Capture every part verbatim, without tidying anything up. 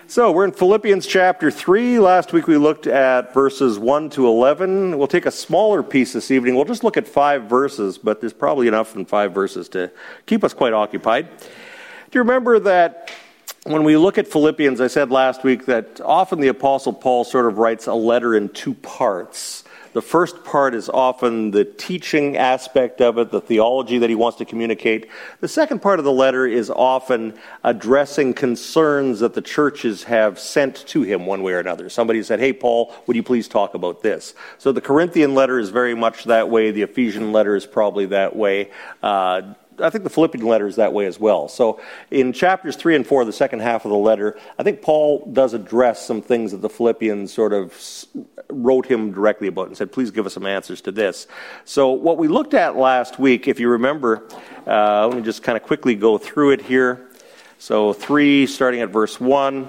So we're in Philippians chapter three. Last week we looked at verses one to eleven. We'll take a smaller piece this evening. We'll just look at five verses, but there's probably enough in five verses to keep us quite occupied. Do you remember that when we look at Philippians, I said last week that often the Apostle Paul sort of writes a letter in two parts. The first part is often the teaching aspect of it, the theology that he wants to communicate. The second part of the letter is often addressing concerns that the churches have sent to him one way or another. Somebody said, hey, Paul, would you please talk about this? So the Corinthian letter is very much that way. The Ephesian letter is probably that way. Uh, I think the Philippian letter is that way as well. So in chapters three and four, the second half of the letter, I think Paul does address some things that the Philippians sort of wrote him directly about and said, please give us some answers to this. So what we looked at last week, if you remember, uh, let me just kind of quickly go through it here. So three, starting at verse one.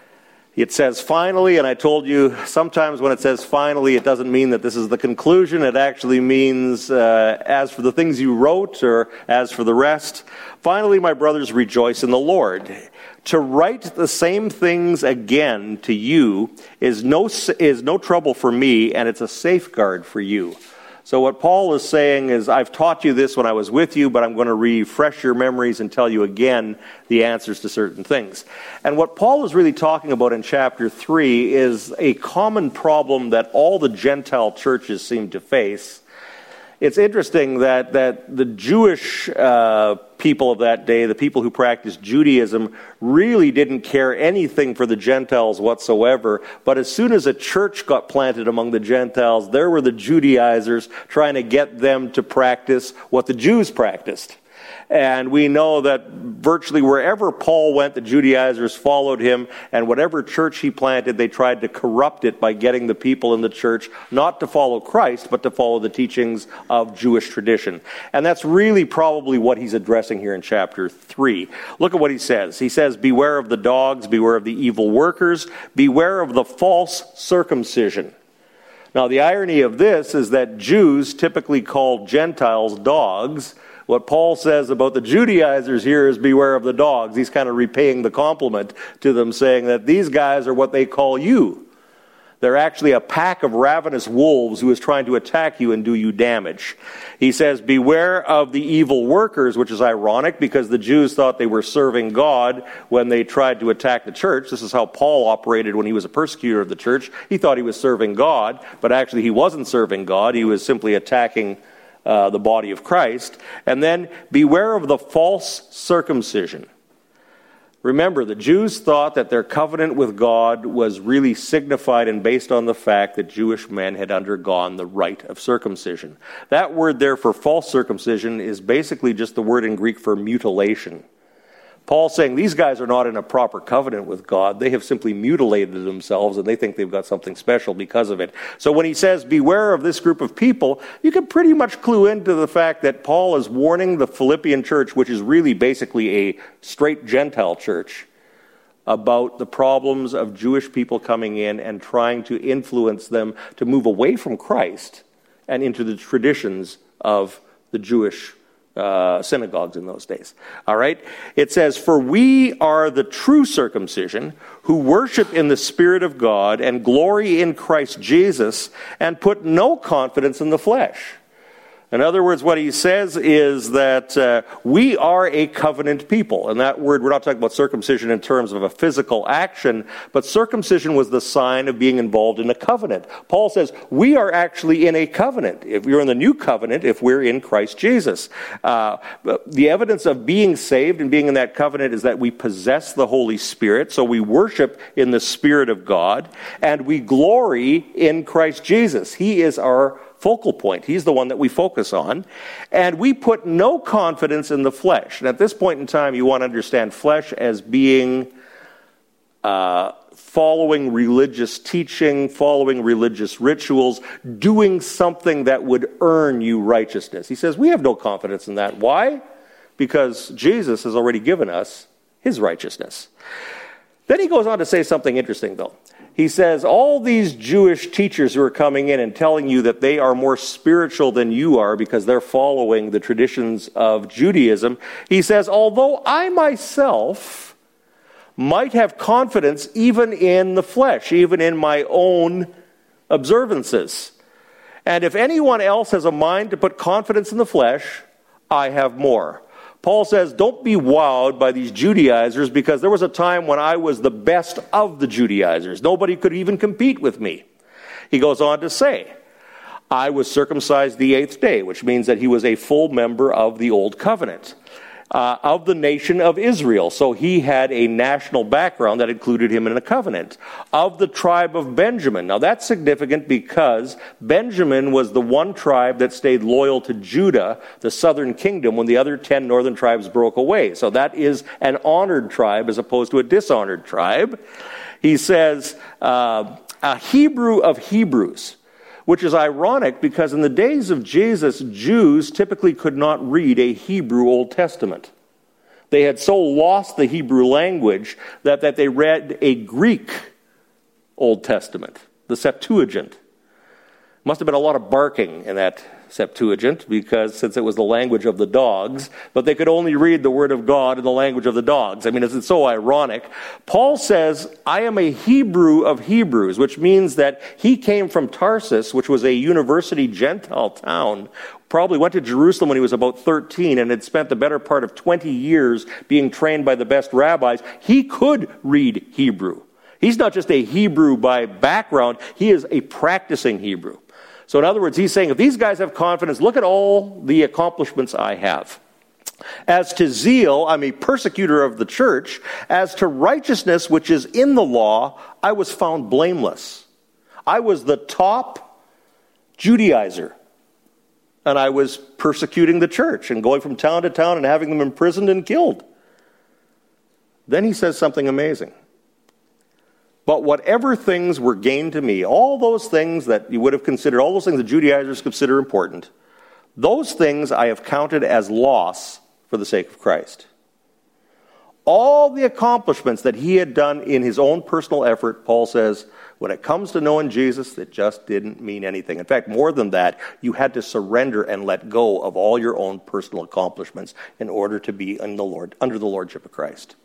It says, finally, and I told you, sometimes when it says finally, it doesn't mean that this is the conclusion. It actually means, uh, as for the things you wrote, or as for the rest, finally, my brothers, rejoice in the Lord. To write the same things again to you is no, is no trouble for me, and it's a safeguard for you. So what Paul is saying is, I've taught you this when I was with you, but I'm going to refresh your memories and tell you again the answers to certain things. And what Paul is really talking about in chapter three is a common problem that all the Gentile churches seem to face. It's interesting that, that the Jewish uh, people of that day, the people who practiced Judaism, really didn't care anything for the Gentiles whatsoever. But as soon as a church got planted among the Gentiles, there were the Judaizers trying to get them to practice what the Jews practiced. And we know that virtually wherever Paul went, the Judaizers followed him, and whatever church he planted, they tried to corrupt it by getting the people in the church not to follow Christ, but to follow the teachings of Jewish tradition. And that's really probably what he's addressing here in chapter three. Look at what he says. He says, beware of the dogs, beware of the evil workers, beware of the false circumcision. Now, the irony of this is that Jews typically called Gentiles dogs. What Paul says about the Judaizers here is beware of the dogs. He's kind of repaying the compliment to them, saying that these guys are what they call you. They're actually a pack of ravenous wolves who is trying to attack you and do you damage. He says, beware of the evil workers, which is ironic because the Jews thought they were serving God when they tried to attack the church. This is how Paul operated when he was a persecutor of the church. He thought he was serving God, but actually he wasn't serving God. He was simply attacking Uh, the body of Christ. And then beware of the false circumcision. Remember, the Jews thought that their covenant with God was really signified and based on the fact that Jewish men had undergone the rite of circumcision. That word there for false circumcision is basically just the word in Greek for mutilation. Paul's saying these guys are not in a proper covenant with God. They have simply mutilated themselves, and they think they've got something special because of it. So when he says, beware of this group of people, you can pretty much clue into the fact that Paul is warning the Philippian church, which is really basically a straight Gentile church, about the problems of Jewish people coming in and trying to influence them to move away from Christ and into the traditions of the Jewish Uh, synagogues in those days. All right? It says, for we are the true circumcision who worship in the Spirit of God and glory in Christ Jesus and put no confidence in the flesh. In other words, what he says is that uh, we are a covenant people. And that word, we're not talking about circumcision in terms of a physical action, but circumcision was the sign of being involved in a covenant. Paul says we are actually in a covenant. If you're in the new covenant, if we're in Christ Jesus. Uh, the evidence of being saved and being in that covenant is that we possess the Holy Spirit, so we worship in the Spirit of God, and we glory in Christ Jesus. He is our focal point. He's the one that we focus on. And we put no confidence in the flesh. And at this point in time, you want to understand flesh as being uh, following religious teaching, following religious rituals, doing something that would earn you righteousness. He says, we have no confidence in that. Why? Because Jesus has already given us his righteousness. Then he goes on to say something interesting, though. He says, all these Jewish teachers who are coming in and telling you that they are more spiritual than you are because they're following the traditions of Judaism, he says, although I myself might have confidence even in the flesh, even in my own observances. And if anyone else has a mind to put confidence in the flesh, I have more. Paul says, don't be wowed by these Judaizers, because there was a time when I was the best of the Judaizers. Nobody could even compete with me. He goes on to say, I was circumcised the eighth day, which means that he was a full member of the Old Covenant, uh, of the nation of Israel. So he had a national background that included him in a covenant. Of the tribe of Benjamin. Now that's significant because Benjamin was the one tribe that stayed loyal to Judah, the southern kingdom, when the other ten northern tribes broke away. So that is an honored tribe as opposed to a dishonored tribe. He says, uh, a Hebrew of Hebrews, which is ironic because in the days of Jesus, Jews typically could not read a Hebrew Old Testament. They had so lost the Hebrew language that, that they read a Greek Old Testament, the Septuagint. Must have been a lot of barking in that Septuagint, because since it was the language of the dogs, but they could only read the Word of God in the language of the dogs. I mean, it's, it's so ironic. Paul says, I am a Hebrew of Hebrews, which means that he came from Tarsus, which was a university Gentile town, probably went to Jerusalem when he was about thirteen and had spent the better part of twenty years being trained by the best rabbis. He could read Hebrew. He's not just a Hebrew by background, he is a practicing Hebrew. So in other words, he's saying, if these guys have confidence, look at all the accomplishments I have. As to zeal, I'm a persecutor of the church. As to righteousness, which is in the law, I was found blameless. I was the top Judaizer. And I was persecuting the church and going from town to town and having them imprisoned and killed. Then he says something amazing. But whatever things were gained to me, all those things that you would have considered, all those things the Judaizers consider important, those things I have counted as loss for the sake of Christ. All the accomplishments that he had done in his own personal effort, Paul says, when it comes to knowing Jesus, it just didn't mean anything. In fact, more than that, you had to surrender and let go of all your own personal accomplishments in order to be in the Lord, under the lordship of Christ.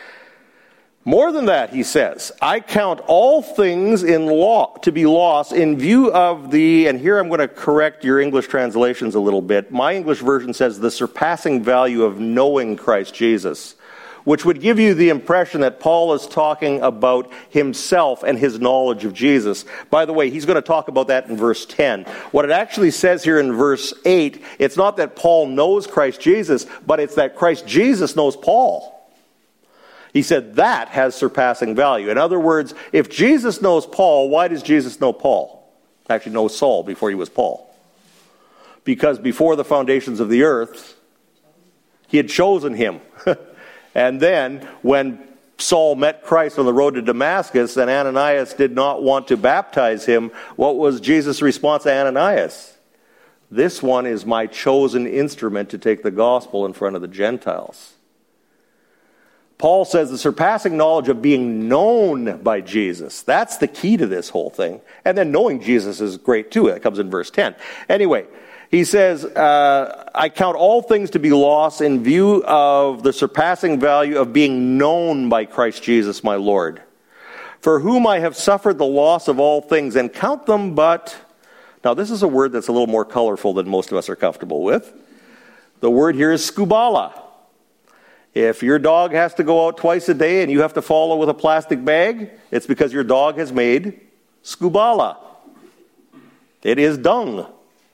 More than that, he says, I count all things in law to be lost in view of the, and here I'm going to correct your English translations a little bit. My English version says the surpassing value of knowing Christ Jesus, which would give you the impression that Paul is talking about himself and his knowledge of Jesus. By the way, he's going to talk about that in verse ten. What it actually says here in verse eight, it's not that Paul knows Christ Jesus, but it's that Christ Jesus knows Paul. He said that has surpassing value. In other words, if Jesus knows Paul, why does Jesus know Paul? Actually, know Saul before he was Paul. Because before the foundations of the earth, he had chosen him. And then when Saul met Christ on the road to Damascus and Ananias did not want to baptize him, what was Jesus' response to Ananias? This one is my chosen instrument to take the gospel in front of the Gentiles. Paul says the surpassing knowledge of being known by Jesus. That's the key to this whole thing. And then knowing Jesus is great too. That comes in verse ten. Anyway, he says, uh, I count all things to be lost in view of the surpassing value of being known by Christ Jesus my Lord, for whom I have suffered the loss of all things, and count them but... Now this is a word that's a little more colorful than most of us are comfortable with. The word here is skubala. If your dog has to go out twice a day and you have to follow with a plastic bag, it's because your dog has made skubala. It is dung.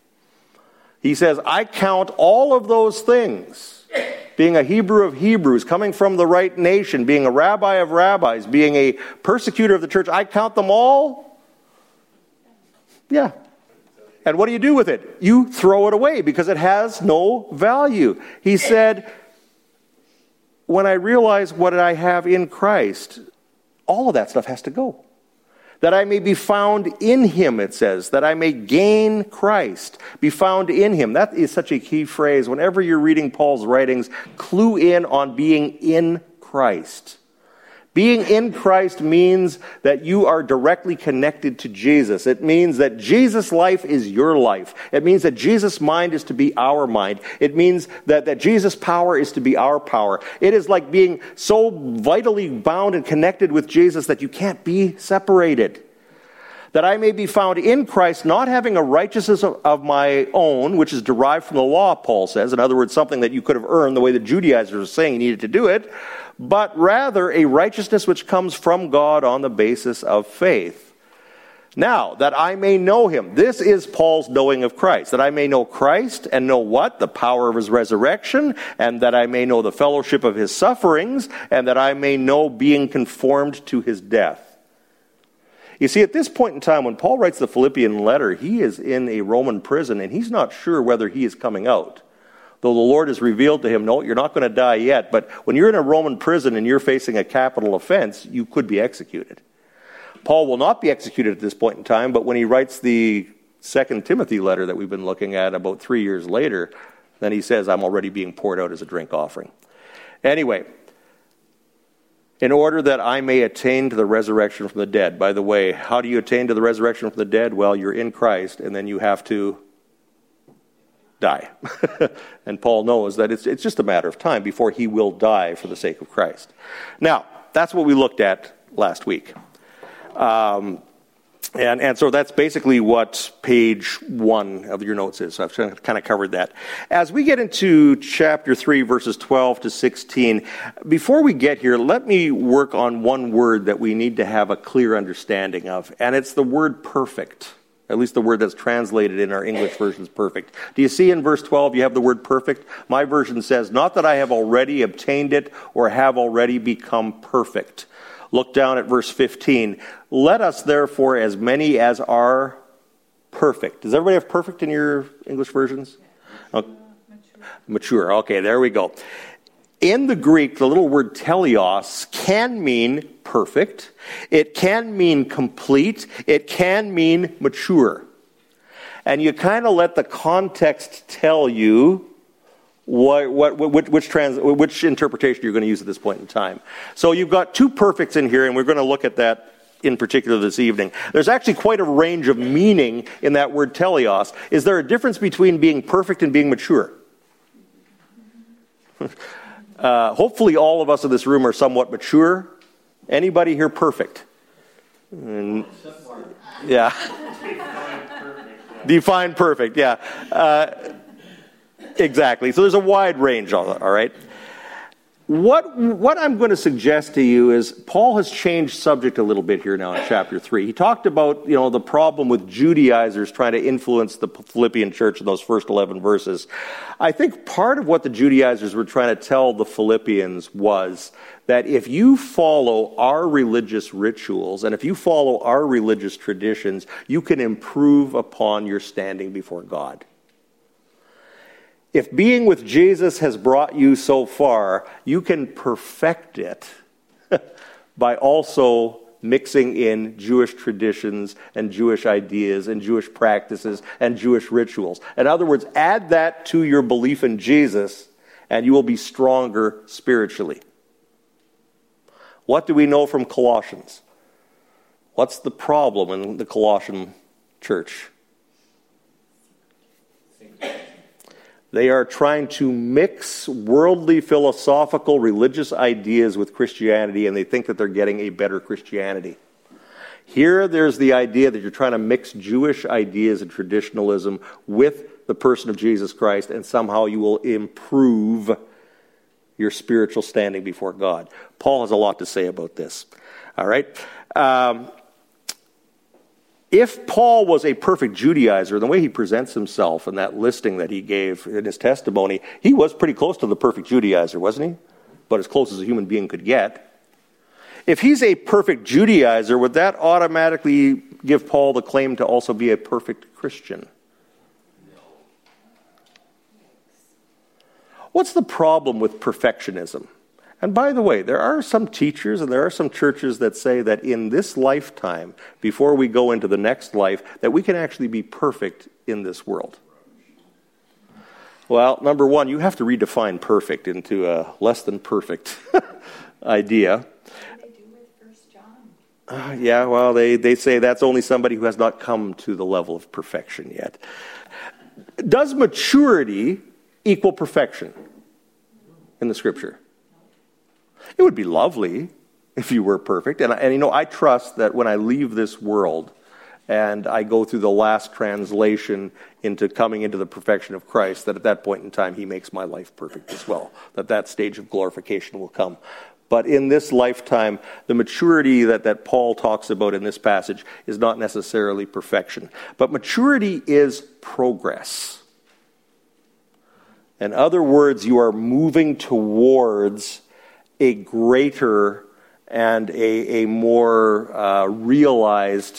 He says, I count all of those things, being a Hebrew of Hebrews, coming from the right nation, being a rabbi of rabbis, being a persecutor of the church, I count them all. Yeah. And what do you do with it? You throw it away because it has no value. He said, when I realize what I have in Christ, all of that stuff has to go. That I may be found in him, it says. That I may gain Christ. Be found in him. That is such a key phrase. Whenever you're reading Paul's writings, clue in on being in Christ. Being in Christ means that you are directly connected to Jesus. It means that Jesus' life is your life. It means that Jesus' mind is to be our mind. It means that, that Jesus' power is to be our power. It is like being so vitally bound and connected with Jesus that you can't be separated. That I may be found in Christ, not having a righteousness of, of my own, which is derived from the law, Paul says. In other words, something that you could have earned the way the Judaizers were saying you needed to do it, but rather a righteousness which comes from God on the basis of faith. Now, that I may know him. This is Paul's knowing of Christ. That I may know Christ and know what? The power of his resurrection, and that I may know the fellowship of his sufferings, and that I may know being conformed to his death. You see, at this point in time, when Paul writes the Philippian letter, he is in a Roman prison, and he's not sure whether he is coming out. Though the Lord has revealed to him, no, you're not going to die yet. But when you're in a Roman prison and you're facing a capital offense, you could be executed. Paul will not be executed at this point in time, but when he writes the Second Timothy letter that we've been looking at about three years later, then he says, I'm already being poured out as a drink offering. Anyway, in order that I may attain to the resurrection from the dead. By the way, how do you attain to the resurrection from the dead? Well, you're in Christ, and then you have to die. And Paul knows that it's, it's just a matter of time before he will die for the sake of Christ. Now, that's what we looked at last week. Um, and, and so that's basically what page one of your notes is. So I've kind of covered that. As we get into chapter three, verses twelve to sixteen, before we get here, let me work on one word that we need to have a clear understanding of, and it's the word perfect. At least the word that's translated in our English version is perfect. Do you see in verse twelve you have the word perfect? My version says, not that I have already obtained it or have already become perfect. Look down at verse fifteen. Let us therefore, as many as are perfect. Does everybody have perfect in your English versions? Okay. Mature. Mature. Okay, there we go. In the Greek, the little word teleos can mean perfect. It can mean complete. It can mean mature. And you kind of let the context tell you what, what, which, which, trans, which interpretation you're going to use at this point in time. So you've got two perfects in here, and we're going to look at that in particular this evening. There's actually quite a range of meaning in that word teleos. Is there a difference between being perfect and being mature? Uh, hopefully all of us in this room are somewhat mature. Anybody here perfect? And, yeah. Define perfect, yeah. Uh, exactly. So there's a wide range, all right? What, what I'm going to suggest to you is Paul has changed subject a little bit here now in chapter three. He talked about, you know, the problem with Judaizers trying to influence the Philippian church in those first eleven verses. I think part of what the Judaizers were trying to tell the Philippians was that if you follow our religious rituals and if you follow our religious traditions, you can improve upon your standing before God. If being with Jesus has brought you so far, you can perfect it by also mixing in Jewish traditions and Jewish ideas and Jewish practices and Jewish rituals. In other words, add that to your belief in Jesus and you will be stronger spiritually. What do we know from Colossians? What's the problem in the Colossian church? They are trying to mix worldly, philosophical, religious ideas with Christianity, and they think that they're getting a better Christianity. Here, there's the idea that you're trying to mix Jewish ideas and traditionalism with the person of Jesus Christ, and somehow you will improve your spiritual standing before God. Paul has a lot to say about this. All right? Um, If Paul was a perfect Judaizer, the way he presents himself in that listing that he gave in his testimony, he was pretty close to the perfect Judaizer, wasn't he? But as close as a human being could get. If he's a perfect Judaizer, would that automatically give Paul the claim to also be a perfect Christian? What's the problem with perfectionism? And by the way, there are some teachers and there are some churches that say that in this lifetime, before we go into the next life, that we can actually be perfect in this world. Well, number one, you have to redefine perfect into a less than perfect idea. Uh, yeah, well, they, they say that's only somebody who has not come to the level of perfection yet. Does maturity equal perfection in the Scripture? It would be lovely if you were perfect. And, and you know, I trust that when I leave this world and I go through the last translation into coming into the perfection of Christ, that at that point in time he makes my life perfect as well. That that stage of glorification will come. But in this lifetime, the maturity that, that Paul talks about in this passage is not necessarily perfection. But maturity is progress. In other words, you are moving towards a greater and a, a more uh, realized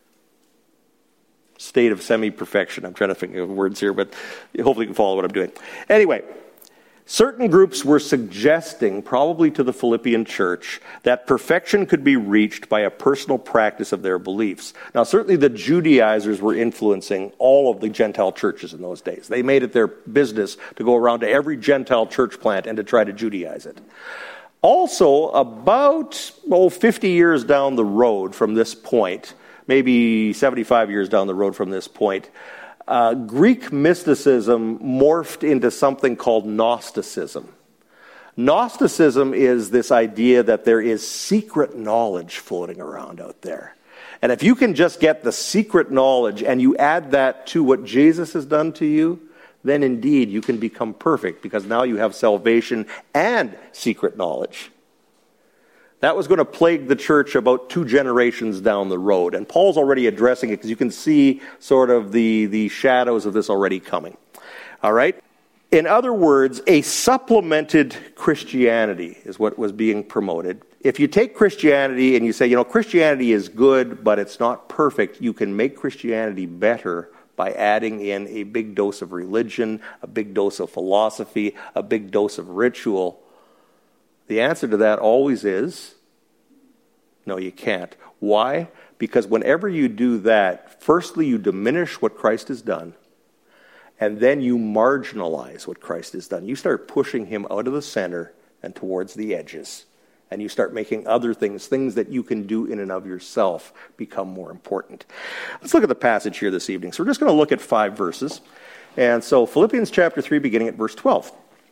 state of semi-perfection. I'm trying to think of words here, but hopefully you can follow what I'm doing. Anyway, certain groups were suggesting, probably to the Philippian church, that perfection could be reached by a personal practice of their beliefs. Now, certainly the Judaizers were influencing all of the Gentile churches in those days. They made it their business to go around to every Gentile church plant and to try to Judaize it. Also, about oh, fifty years down the road from this point, maybe seventy-five years down the road from this point, Uh, Greek mysticism morphed into something called Gnosticism. Gnosticism is this idea that there is secret knowledge floating around out there. And if you can just get the secret knowledge and you add that to what Jesus has done to you, then indeed you can become perfect, because now you have salvation and secret knowledge. That was going to plague the church about two generations down the road. And Paul's already addressing it, because you can see sort of the, the shadows of this already coming. All right? In other words, a supplemented Christianity is what was being promoted. If you take Christianity and you say, you know, Christianity is good, but it's not perfect, you can make Christianity better by adding in a big dose of religion, a big dose of philosophy, a big dose of ritual. The answer to that always is, no, you can't. Why? Because whenever you do that, firstly, you diminish what Christ has done, and then you marginalize what Christ has done. You start pushing him out of the center and towards the edges, and you start making other things, things that you can do in and of yourself, become more important. Let's look at the passage here this evening. So we're just going to look at five verses. And so Philippians chapter three, beginning at verse twelve.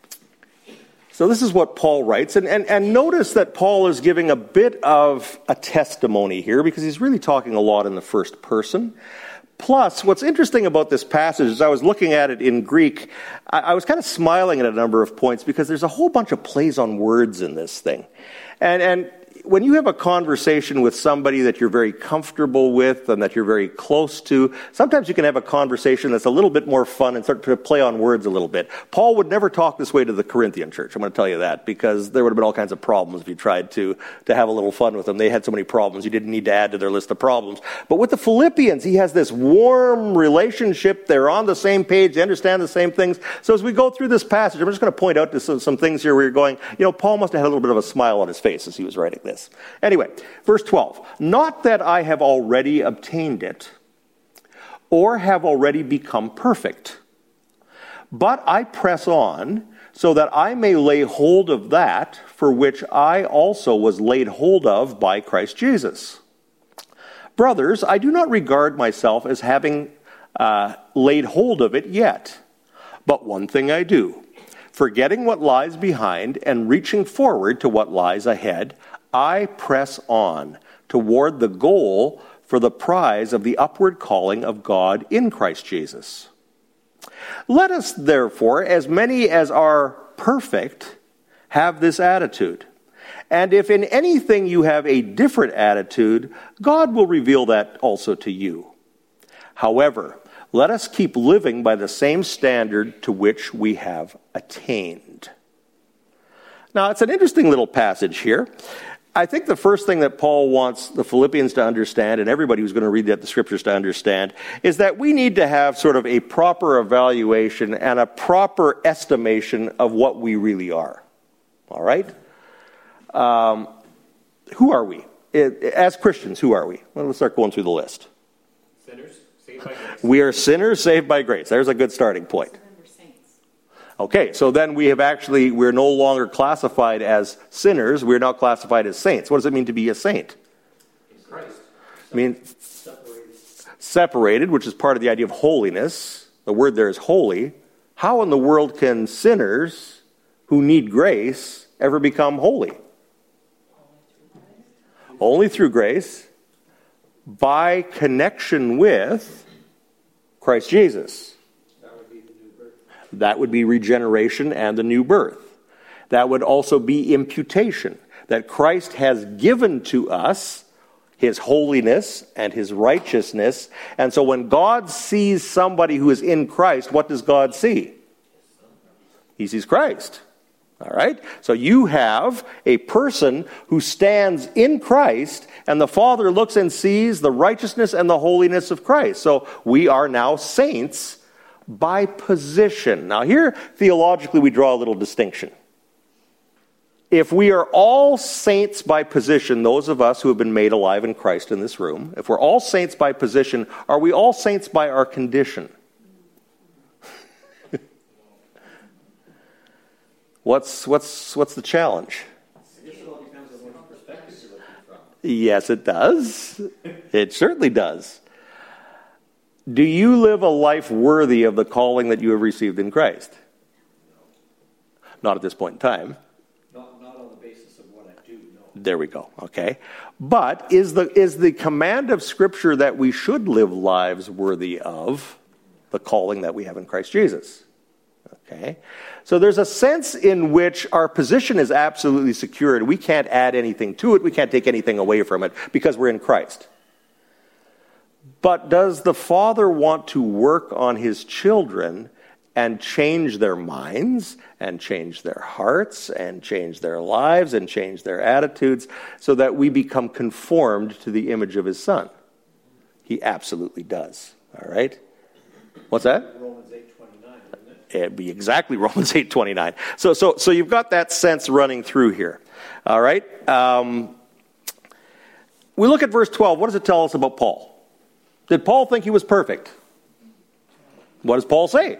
So this is what Paul writes, and, and, and notice that Paul is giving a bit of a testimony here, because he's really talking a lot in the first person. Plus, what's interesting about this passage, as I was looking at it in Greek, I, I was kind of smiling at a number of points, because there's a whole bunch of plays on words in this thing. And, and when you have a conversation with somebody that you're very comfortable with and that you're very close to, sometimes you can have a conversation that's a little bit more fun and start to play on words a little bit. Paul would never talk this way to the Corinthian church, I'm going to tell you that, because there would have been all kinds of problems if you tried to, to have a little fun with them. They had so many problems, you didn't need to add to their list of problems. But with the Philippians, he has this warm relationship. They're on the same page. They understand the same things. So as we go through this passage, I'm just going to point out to some, some things here where you're going, you know, Paul must have had a little bit of a smile on his face as he was writing this. Anyway, verse twelve. Not that I have already obtained it, or have already become perfect, but I press on, so that I may lay hold of that for which I also was laid hold of by Christ Jesus. Brothers, I do not regard myself as having uh, laid hold of it yet, but one thing I do, forgetting what lies behind and reaching forward to what lies ahead, I press on toward the goal for the prize of the upward calling of God in Christ Jesus. Let us, therefore, as many as are perfect, have this attitude. And if in anything you have a different attitude, God will reveal that also to you. However, let us keep living by the same standard to which we have attained. Now, it's an interesting little passage here. I think the first thing that Paul wants the Philippians to understand, and everybody who's going to read that the scriptures to understand, is that we need to have sort of a proper evaluation and a proper estimation of what we really are. All right? Um, who are we? As Christians, who are we? Well, let's start going through the list. Sinners, saved by grace. We are sinners saved by grace. There's a good starting point. Okay, so then we have actually, we're no longer classified as sinners, we're now classified as saints. What does it mean to be a saint? I mean, separated, which is part of the idea of holiness. The word there is holy. How in the world can sinners who need grace ever become holy? Only through grace, by connection with Christ Jesus. That would be the new birth. That would be regeneration and the new birth. That would also be imputation, that Christ has given to us his holiness and his righteousness. And so when God sees somebody who is in Christ, what does God see? He sees Christ. All right? So you have a person who stands in Christ, and the Father looks and sees the righteousness and the holiness of Christ. So we are now saints by position. Now here, theologically, we draw a little distinction. If we are all saints by position, those of us who have been made alive in Christ in this room, if we're all saints by position, are we all saints by our condition? What's what's what's the challenge? I guess it all depends on what perspective you're looking from. Yes, it does. It certainly does. Do you live a life worthy of the calling that you have received in Christ? Not at this point in time. Not, not on the basis of what I do, no. There we go. Okay. But is the is the command of Scripture that we should live lives worthy of the calling that we have in Christ Jesus? Okay. So there's a sense in which our position is absolutely secured. We can't add anything to it. We can't take anything away from it because we're in Christ. But does the Father want to work on his children and change their minds and change their hearts and change their lives and change their attitudes so that we become conformed to the image of his Son? He absolutely does. All right? What's that? Romans eight twenty-nine, isn't it? It'd be exactly Romans eight twenty-nine. So, so, so you've got that sense running through here. All right? Um, we look at verse twelve. What does it tell us about Paul? Did Paul think he was perfect? What does Paul say?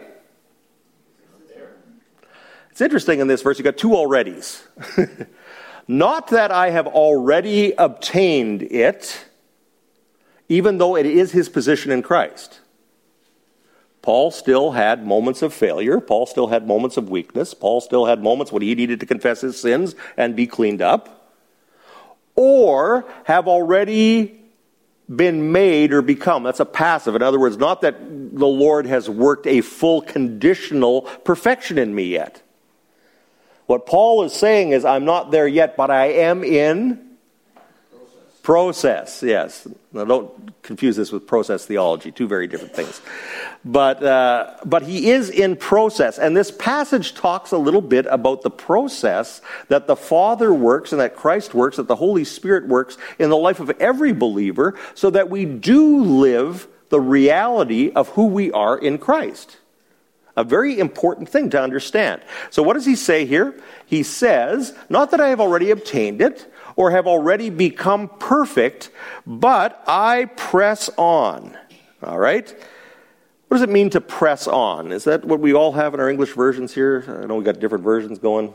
It's interesting in this verse, you've got two alreadys. Not that I have already obtained it, even though it is his position in Christ. Paul still had moments of failure. Paul still had moments of weakness. Paul still had moments when he needed to confess his sins and be cleaned up. Or have already been made or become. That's a passive. In other words, not that the Lord has worked a full conditional perfection in me yet. What Paul is saying is, I'm not there yet, but I am in process. Process, yes. Now don't confuse this with process theology. Two very different things. But uh, but he is in process. And this passage talks a little bit about the process that the Father works and that Christ works, that the Holy Spirit works in the life of every believer so that we do live the reality of who we are in Christ. A very important thing to understand. So what does he say here? He says, not that I have already obtained it or have already become perfect, but I press on. All right? What does it mean to press on? Is that what we all have in our English versions here? I know we've got different versions going.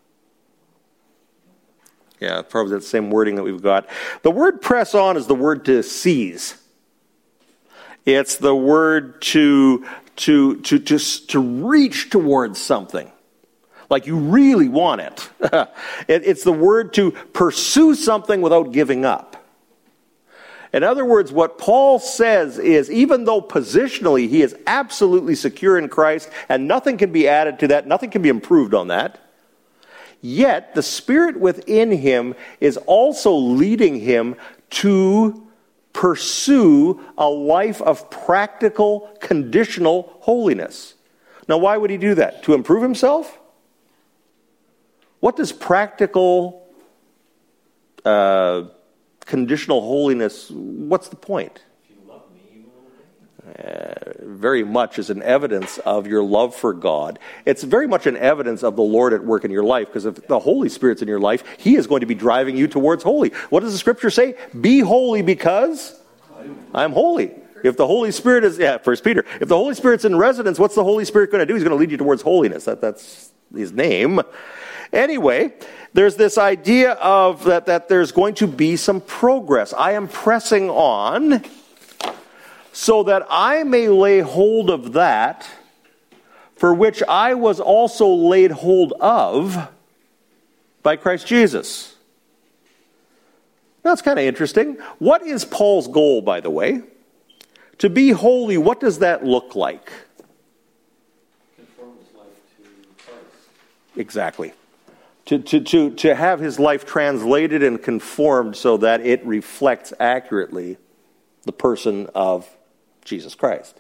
Yeah, probably the same wording that we've got. The word press on is the word to seize. It's the word to... To, to, to, to reach towards something. Like you really want it. it. It's the word to pursue something without giving up. In other words, what Paul says is, even though positionally he is absolutely secure in Christ, and nothing can be added to that, nothing can be improved on that, yet the Spirit within him is also leading him to pursue a life of practical, conditional holiness. Now, why would he do that? To improve himself? What does practical, uh, conditional holiness, what's the point? If you love me, you will obey. Uh, very much is an evidence of your love for God. It's very much an evidence of the Lord at work in your life, because if the Holy Spirit's in your life, he is going to be driving you towards holy. What does the Scripture say? Be holy because I'm holy. If the Holy Spirit is, yeah, First Peter, if the Holy Spirit's in residence, what's the Holy Spirit going to do? He's going to lead you towards holiness. That, that's his name. Anyway, there's this idea of that, that there's going to be some progress. I am pressing on so that I may lay hold of that for which I was also laid hold of by Christ Jesus. Now, that's kind of interesting. What is Paul's goal, by the way? To be holy, what does that look like? Conform his life to Christ. Exactly. To, to, to, to have his life translated and conformed so that it reflects accurately the person of Jesus Christ.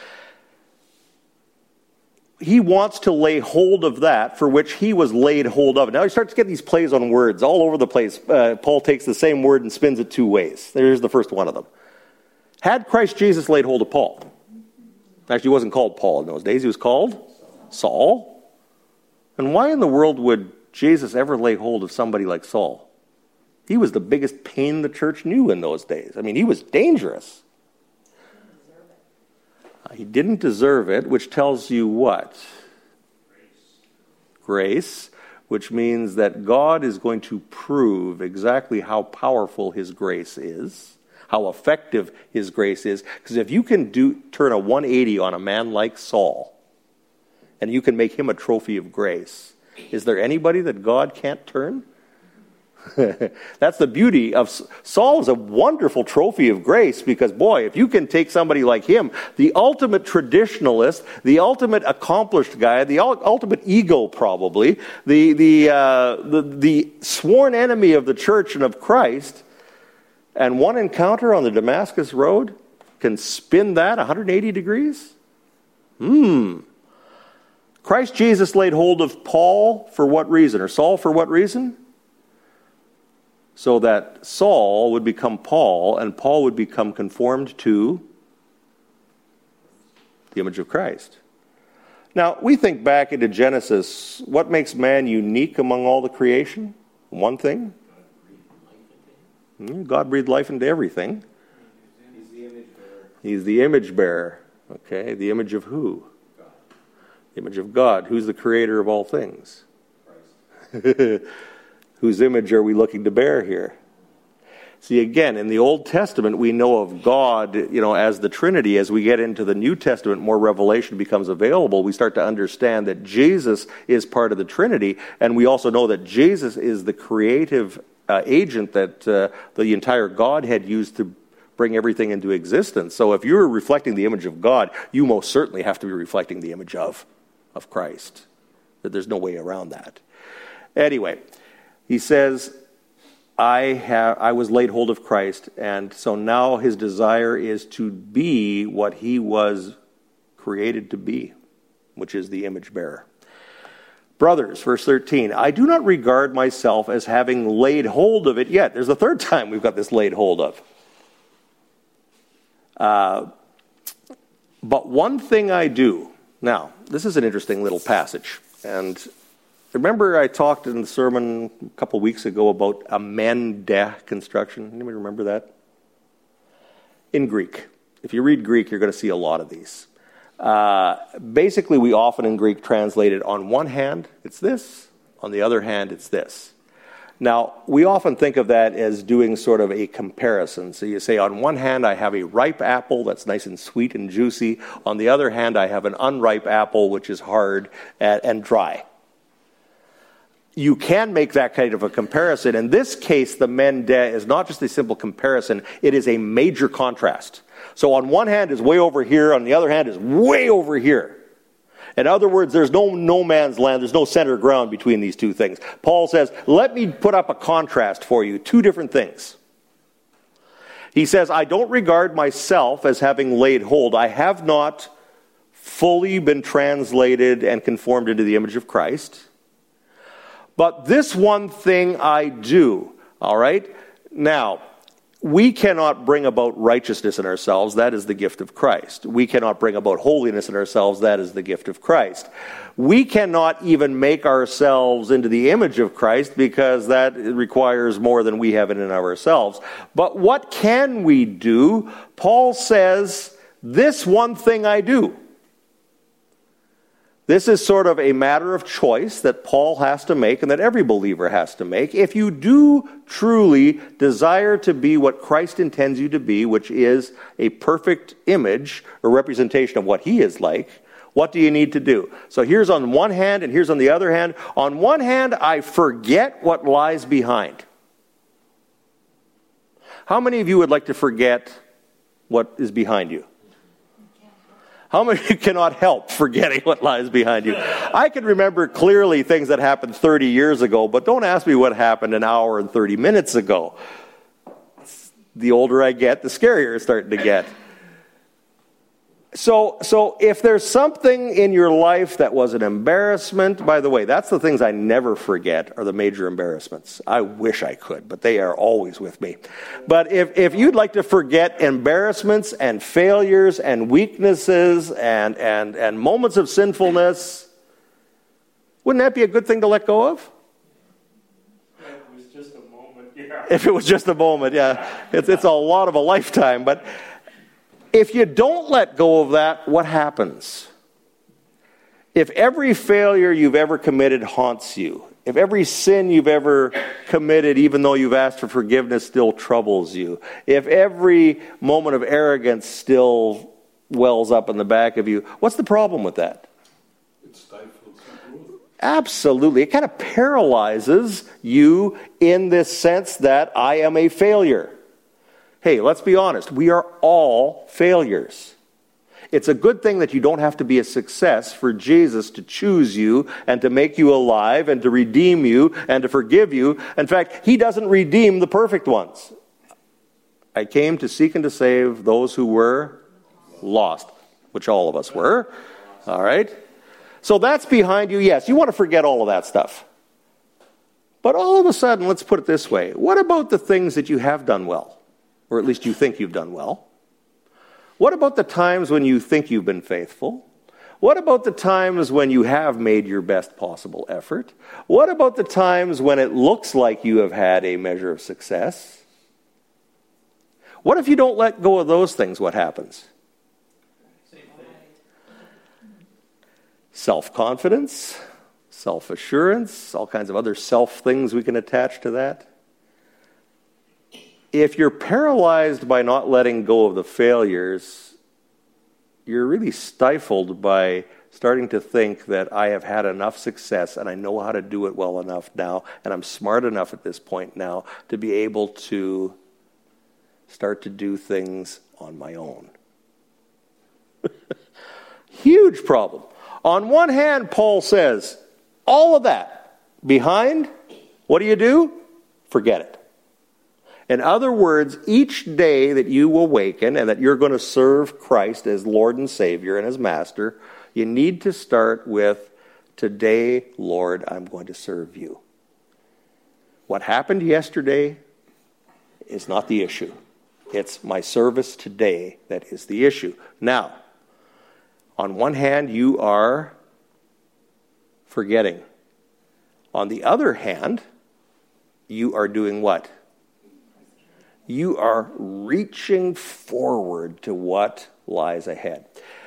He wants to lay hold of that for which he was laid hold of. Now he starts to get these plays on words all over the place. Uh, Paul takes the same word and spins it two ways. There's the first one of them. Had Christ Jesus laid hold of Paul? Actually, he wasn't called Paul in those days. He was called Saul. And why in the world would Jesus ever lay hold of somebody like Saul? He was the biggest pain the church knew in those days. I mean, he was dangerous. He didn't deserve it, which tells you what? Grace. Grace, which means that God is going to prove exactly how powerful his grace is, how effective his grace is. Because if you can do turn a one eighty on a man like Saul, and you can make him a trophy of grace, is there anybody that God can't turn? That's the beauty of Saul. Is a wonderful trophy of grace because, boy, if you can take somebody like him, the ultimate traditionalist, the ultimate accomplished guy, the ultimate ego probably, the the uh, the, the sworn enemy of the church and of Christ, and one encounter on the Damascus Road can spin that one hundred eighty degrees? Hmm. Christ Jesus laid hold of Paul for what reason? Or Saul for what reason? So that Saul would become Paul, and Paul would become conformed to the image of Christ. Now, we think back into Genesis. What makes man unique among all the creation? One thing. God breathed life into everything. He's the image bearer. He's the image bearer. Okay, the image of who? God. The image of God. Who's the creator of all things? Christ. Whose image are we looking to bear here? See, again, in the Old Testament, we know of God, you know, as the Trinity. As we get into the New Testament, more revelation becomes available. We start to understand that Jesus is part of the Trinity, and we also know that Jesus is the creative uh, agent that uh, the entire Godhead used to bring everything into existence. So if you're reflecting the image of God, you most certainly have to be reflecting the image of, of Christ. There's no way around that. Anyway, he says, I have I was laid hold of Christ, and so now his desire is to be what he was created to be, which is the image bearer. Brothers, verse thirteen, I do not regard myself as having laid hold of it yet. There's the third time we've got this laid hold of. Uh, but one thing I do. Now, this is an interesting little passage, and remember I talked in the sermon a couple weeks ago about amende construction? Anybody remember that? In Greek. If you read Greek, you're going to see a lot of these. Uh, basically, we often in Greek translate it on one hand, it's this. On the other hand, it's this. Now, we often think of that as doing sort of a comparison. So you say, on one hand, I have a ripe apple that's nice and sweet and juicy. On the other hand, I have an unripe apple, which is hard and, and dry. You can make that kind of a comparison. In this case, the mende is not just a simple comparison, it is a major contrast. So on one hand is way over here, on the other hand is way over here. In other words, there's no no man's land, there's no center ground between these two things. Paul says, let me put up a contrast for you, two different things. He says, I don't regard myself as having laid hold. I have not fully been translated and conformed into the image of Christ. But this one thing I do, all right? Now, we cannot bring about righteousness in ourselves. That is the gift of Christ. We cannot bring about holiness in ourselves. That is the gift of Christ. We cannot even make ourselves into the image of Christ because that requires more than we have in and of ourselves. But what can we do? Paul says, this one thing I do. This is sort of a matter of choice that Paul has to make and that every believer has to make. If you do truly desire to be what Christ intends you to be, which is a perfect image or representation of what he is like, what do you need to do? So here's on one hand and here's on the other hand. On one hand, I forget what lies behind. How many of you would like to forget what is behind you? How many of you cannot help forgetting what lies behind you? I can remember clearly things that happened thirty years ago, but don't ask me what happened an hour and thirty minutes ago. The older I get, the scarier it's starting to get. So, so if there's something in your life that was an embarrassment, by the way, that's the things I never forget are the major embarrassments. I wish I could, but they are always with me. But if, if you'd like to forget embarrassments and failures and weaknesses and, and, and moments of sinfulness, wouldn't that be a good thing to let go of? If it was just a moment, yeah. If it was just a moment, yeah. It's, it's a lot of a lifetime, but if you don't let go of that, what happens? If every failure you've ever committed haunts you, if every sin you've ever committed, even though you've asked for forgiveness, still troubles you, if every moment of arrogance still wells up in the back of you, what's the problem with that? It stifles the growth. Absolutely. It kind of paralyzes you in this sense that I am a failure. Hey, let's be honest. We are all failures. It's a good thing that you don't have to be a success for Jesus to choose you and to make you alive and to redeem you and to forgive you. In fact, he doesn't redeem the perfect ones. I came to seek and to save those who were lost, which all of us were. All right? So that's behind you. Yes, you want to forget all of that stuff. But all of a sudden, let's put it this way. What about the things that you have done well? Or at least you think you've done well? What about the times when you think you've been faithful? What about the times when you have made your best possible effort? What about the times when it looks like you have had a measure of success? What if you don't let go of those things? What happens? Same thing. Self-confidence, self-assurance, all kinds of other self things we can attach to that. If you're paralyzed by not letting go of the failures, you're really stifled by starting to think that I have had enough success and I know how to do it well enough now and I'm smart enough at this point now to be able to start to do things on my own. Huge problem. On one hand, Paul says, all of that behind, what do you do? Forget it. In other words, each day that you awaken and that you're going to serve Christ as Lord and Savior and as Master, you need to start with, today, Lord, I'm going to serve you. What happened yesterday is not the issue. It's my service today that is the issue. Now, on one hand, you are forgetting. On the other hand, you are doing what? You are reaching forward to what lies ahead.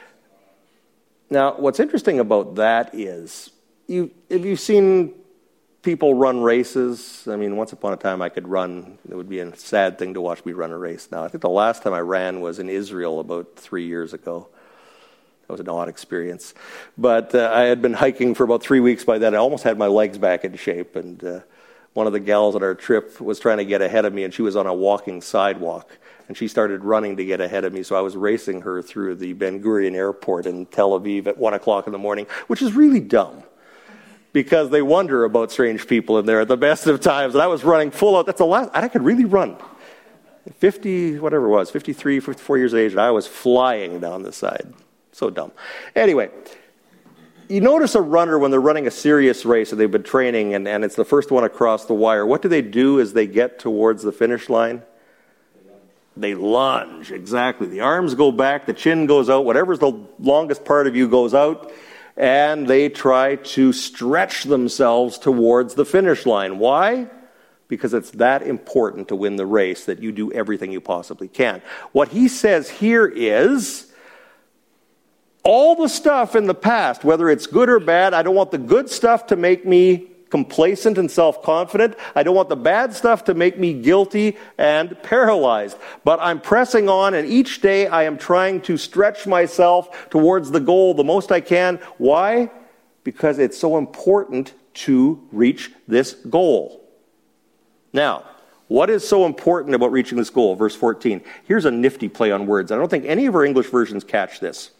Now, what's interesting about that is, you have you seen people run races? I mean, once upon a time I could run. It would be a sad thing to watch me run a race now. I think the last time I ran was in Israel about three years ago. That was an odd experience. But uh, I had been hiking for about three weeks by then. I almost had my legs back in shape, and uh, one of the gals on our trip was trying to get ahead of me, and she was on a walking sidewalk. And she started running to get ahead of me, so I was racing her through the Ben Gurion airport in Tel Aviv at one o'clock in the morning, which is really dumb, because they wonder about strange people in there at the best of times. And I was running full out. That's the last, I could really run. fifty, whatever it was, fifty-three, fifty-four years of age, and I was flying down the side. So dumb. Anyway, you notice a runner when they're running a serious race and they've been training and, and it's the first one across the wire. What do they do as they get towards the finish line? They lunge, exactly. The arms go back, the chin goes out, whatever's the longest part of you goes out, and they try to stretch themselves towards the finish line. Why? Because it's that important to win the race that you do everything you possibly can. What he says here is, all the stuff in the past, whether it's good or bad, I don't want the good stuff to make me complacent and self-confident. I don't want the bad stuff to make me guilty and paralyzed. But I'm pressing on, and each day I am trying to stretch myself towards the goal the most I can. Why? Because it's so important to reach this goal. Now, what is so important about reaching this goal? Verse fourteen. Here's a nifty play on words. I don't think any of our English versions catch this.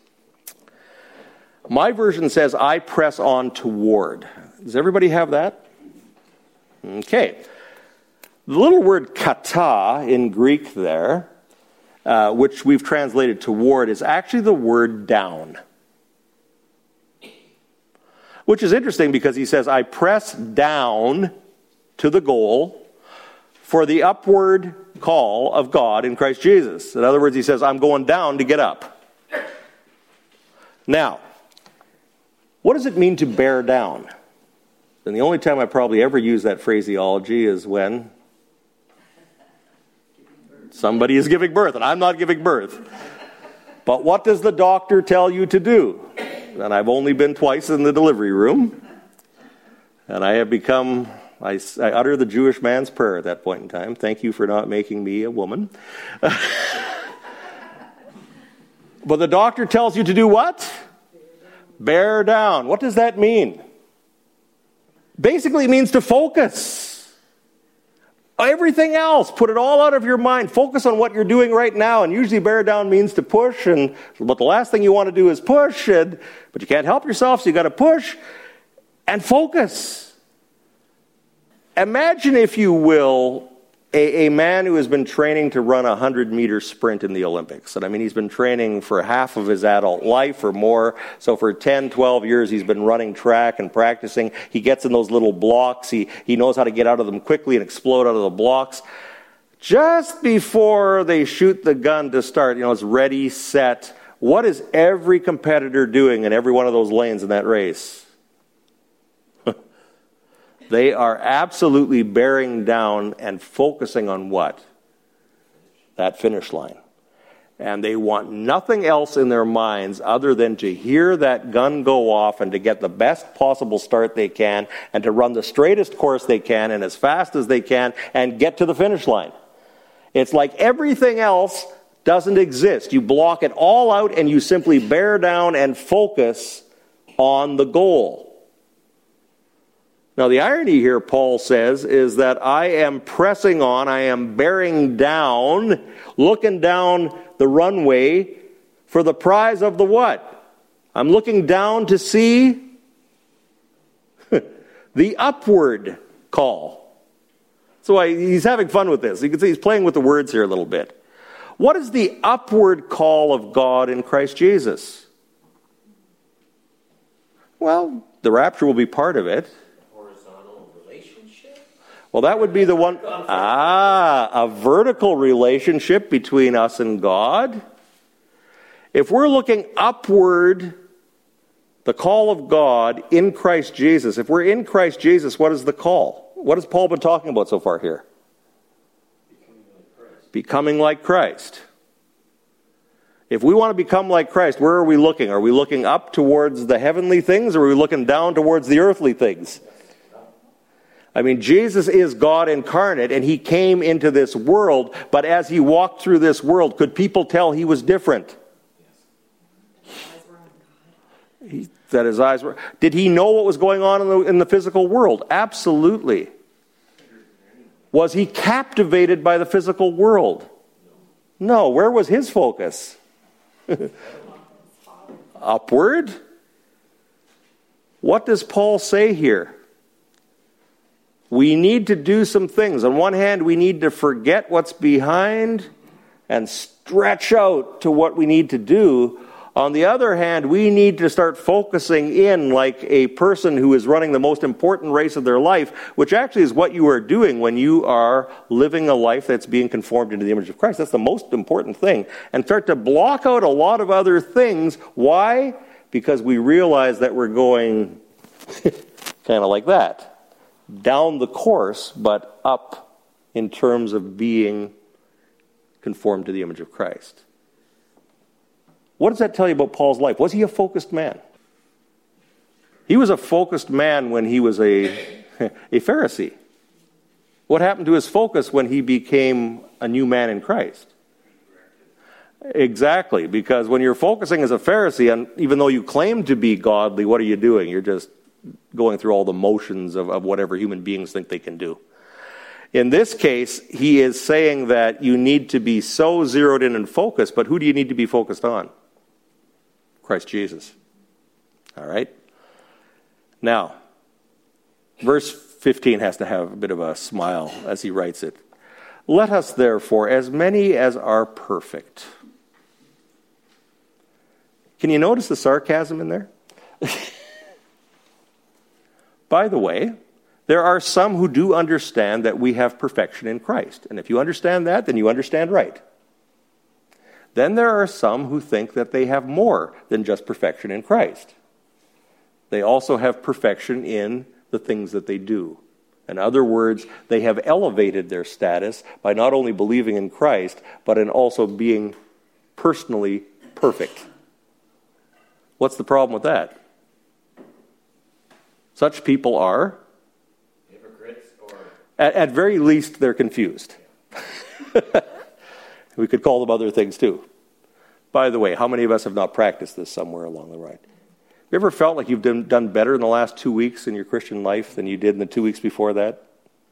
My version says, I press on toward. Does everybody have that? Okay. The little word kata in Greek there, uh, which we've translated toward, is actually the word down. Which is interesting because he says, I press down to the goal for the upward call of God in Christ Jesus. In other words, he says, I'm going down to get up. Now, what does it mean to bear down? And the only time I probably ever use that phraseology is when somebody is giving birth, and I'm not giving birth. But what does the doctor tell you to do? And I've only been twice in the delivery room, and I have become, I, I utter the Jewish man's prayer at that point in time. Thank you for not making me a woman. But the doctor tells you to do what? Bear down. What does that mean? Basically, it means to focus. Everything else, put it all out of your mind. Focus on what you're doing right now. And usually bear down means to push. And but the last thing you want to do is push. And, but you can't help yourself, so you got to push and focus. Imagine, if you will, a, a man who has been training to run a hundred-meter sprint in the Olympics. And I mean, he's been training for half of his adult life or more. So for ten, twelve years, he's been running track and practicing. He gets in those little blocks. He, he knows how to get out of them quickly and explode out of the blocks. Just before they shoot the gun to start, you know, it's ready, set. What is every competitor doing in every one of those lanes in that race? They are absolutely bearing down and focusing on what? That finish line. And they want nothing else in their minds other than to hear that gun go off and to get the best possible start they can and to run the straightest course they can and as fast as they can and get to the finish line. It's like everything else doesn't exist. You block it all out and you simply bear down and focus on the goal. Now, the irony here, Paul says, is that I am pressing on, I am bearing down, looking down the runway for the prize of the what? I'm looking down to see the upward call. So I, he's having fun with this. You can see he's playing with the words here a little bit. What is the upward call of God in Christ Jesus? Well, the rapture will be part of it. Well, that would be the one, ah, a vertical relationship between us and God. If we're looking upward, the call of God in Christ Jesus, if we're in Christ Jesus, what is the call? What has Paul been talking about so far here? Becoming like Christ. Becoming like Christ. If we want to become like Christ, where are we looking? Are we looking up towards the heavenly things, or are we looking down towards the earthly things? I mean, Jesus is God incarnate, and he came into this world, but as he walked through this world, could people tell he was different? He, that his eyes were... Did he know what was going on in the, in the physical world? Absolutely. Was he captivated by the physical world? No. Where was his focus? Upward? What does Paul say here? We need to do some things. On one hand, we need to forget what's behind and stretch out to what we need to do. On the other hand, we need to start focusing in like a person who is running the most important race of their life, which actually is what you are doing when you are living a life that's being conformed into the image of Christ. That's the most important thing. And start to block out a lot of other things. Why? Because we realize that we're going kind of like that. Down the course, but up in terms of being conformed to the image of Christ. What does that tell you about Paul's life? Was he a focused man? He was a focused man when he was a, a Pharisee. What happened to his focus when he became a new man in Christ? Exactly, because when you're focusing as a Pharisee, and even though you claim to be godly, what are you doing? You're just going through all the motions of, of whatever human beings think they can do. In this case, he is saying that you need to be so zeroed in and focused, but who do you need to be focused on? Christ Jesus. All right? Now, verse fifteen has to have a bit of a smile as he writes it. Let us therefore, as many as are perfect. Can you notice the sarcasm in there? By the way, there are some who do understand that we have perfection in Christ. And if you understand that, then you understand right. Then there are some who think that they have more than just perfection in Christ. They also have perfection in the things that they do. In other words, they have elevated their status by not only believing in Christ, but in also being personally perfect. What's the problem with that? Such people are, hypocrites, or at, at very least, they're confused. We could call them other things too. By the way, how many of us have not practiced this somewhere along the way? You ever felt like you've done, done better in the last two weeks in your Christian life than you did in the two weeks before that?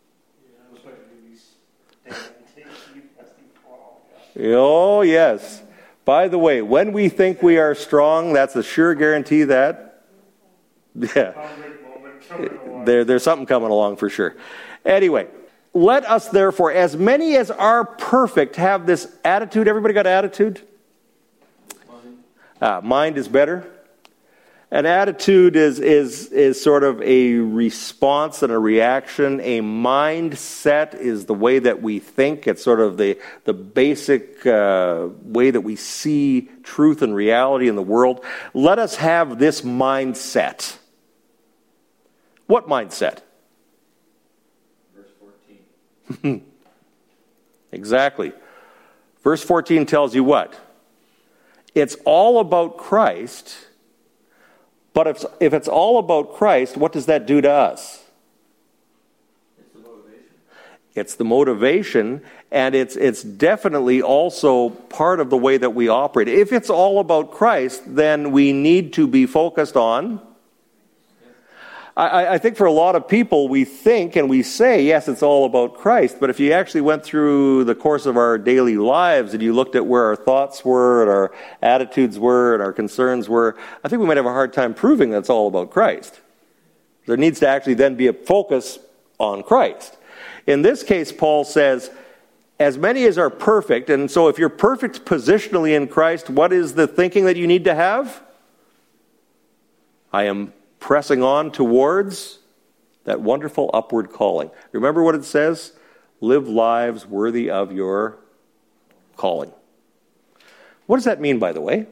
Oh, yes. By the way, when we think we are strong, that's a sure guarantee that, yeah, there, there's something coming along for sure. Anyway, let us therefore, as many as are perfect, have this attitude. Everybody got attitude? Ah, mind is better. An attitude is, is, is sort of a response and a reaction. A mindset is the way that we think. It's sort of the, the basic uh, way that we see truth and reality in the world. Let us have this mindset. What mindset? verse fourteen. Exactly. Verse fourteen tells you what? It's all about Christ. But if, if it's all about Christ, what does that do to us? It's the motivation. It's the motivation, and it's it's definitely also part of the way that we operate. If it's all about Christ, then we need to be focused on. I, I think for a lot of people, we think and we say, yes, it's all about Christ. But if you actually went through the course of our daily lives and you looked at where our thoughts were and our attitudes were and our concerns were, I think we might have a hard time proving that it's all about Christ. There needs to actually then be a focus on Christ. In this case, Paul says, as many as are perfect, and so if you're perfect positionally in Christ, what is the thinking that you need to have? I am pressing on towards that wonderful upward calling. Remember what it says? Live lives worthy of your calling. What does that mean, by the way?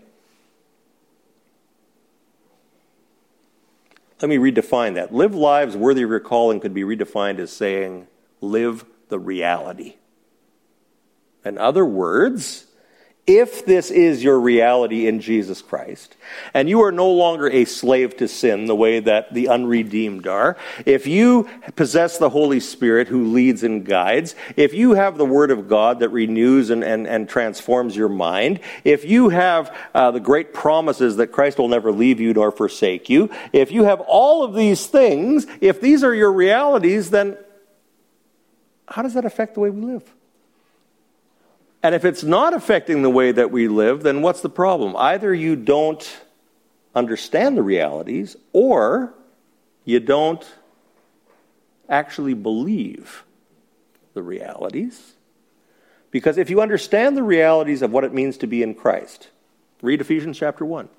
Let me redefine that. Live lives worthy of your calling could be redefined as saying, live the reality. In other words, if this is your reality in Jesus Christ, and you are no longer a slave to sin the way that the unredeemed are, if you possess the Holy Spirit who leads and guides, if you have the Word of God that renews and, and, and transforms your mind, if you have uh, the great promises that Christ will never leave you nor forsake you, if you have all of these things, if these are your realities, then how does that affect the way we live? And if it's not affecting the way that we live, then what's the problem? Either you don't understand the realities, or you don't actually believe the realities. Because if you understand the realities of what it means to be in Christ, read Ephesians chapter one.